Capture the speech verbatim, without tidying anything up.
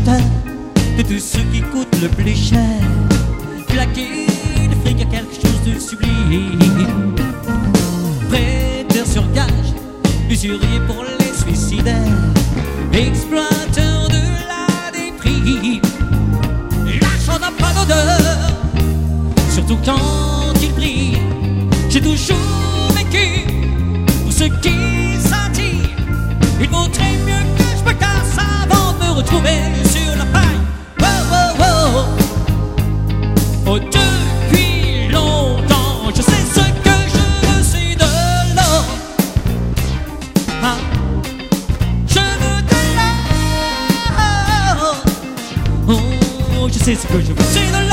acheteur de tout ce qui coûte le plus cher. Claquer le fric à quelque chose de sublime. Prêteur sur gage, usurier pour les suicidaires, exploiteur de la déprime. L'argent n'a pas d'odeur, surtout quand il brille. J'ai toujours vécu pour ceux qui s'attirent. Il vaudrait mieux que je me casse avant de me retrouver sur la paille. Oh oh oh, oh depuis longtemps, je sais ce que je veux, c'est de l'or. Ah, je veux de l'or. Oh, je sais ce que je veux, c'est de l'or.